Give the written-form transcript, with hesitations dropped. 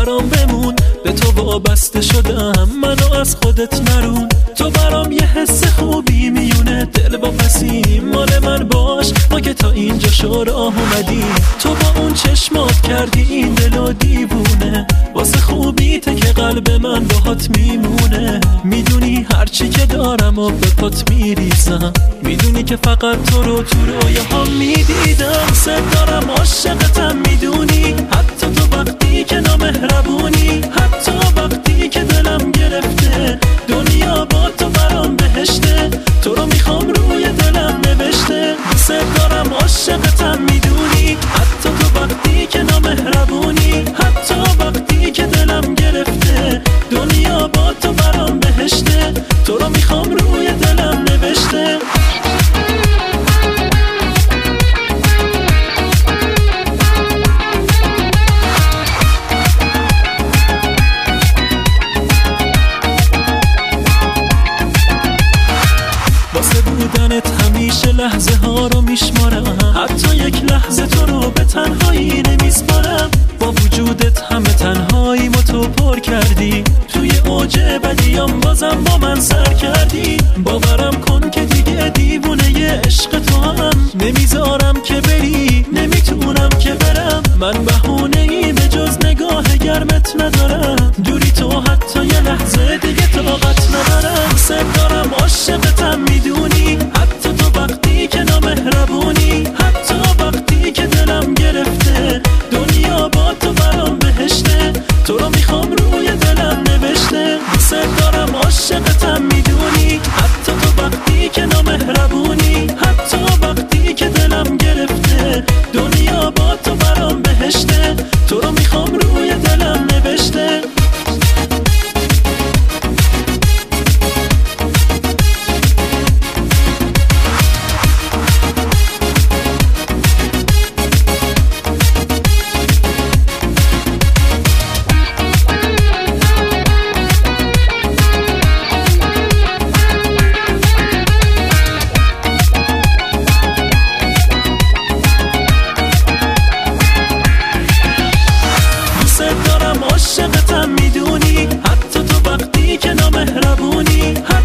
برام بمون، به تو وابسته شدم، منو از خودت نرون. تو برام یه حس خوبی میونه، دل با پسی مال من باش، ما که تا اینجا شو راه اومدی. تو با اون چشمات کردی این دلو دیوونه، واسه خوبیته که قلب من باهات میمونه. میدونی هرچی که دارم و به پات میریزم، میدونی که فقط تو رو تو رویاهام میدیدم. سد دارم عاشقتم میدونی، حتی تو وقتی که نامهربونی، حتی وقتی که دلم گرفته، دنیا با تو برام بهشته. تو رو میخوام روی دلم نوشته. سد دارم عاشقتم میدونی، حتی تو وقتی که نامهربونی، حتی وقتی که دلم گرفته، دنیا با تو برام بهشته. تو رو میخوام روی دلم نوشته. واسه بودنت همیشه لحظه ها رو میشمارم، حتی یک لحظه تو رو به تنهایی نمیسپارم. با وجودت همه تنهایی ما تو پر کردی، توی اوج بدیام بازم با من سر کردی. باورم کن که دیگه دیوونه ی عشق تو هم، نمیذارم که بری، نمیتونم که برم. من بهونه ای به جز نگاه گرمت ندارم، دوری تو حتی یه لحظه دیگه طاقت ندارم. سد دارم عاشقتم میدونی، حتی تو وقتی که نامهربونی، حتی وقتی که دلم گرفته، دنیا با تو برام بهشته. تو رو میخوام روی دلم نوشته. سد دارم عاشقتم میدونی، حتی تو وقتی که نامهربونی، حتی وقتی که دلم گرفته، دنیا با تو برام بهشته. تو رو میخوام روی دلم نوشته. عاشقتم میدونی، حتی تو وقتی که نامهربونی،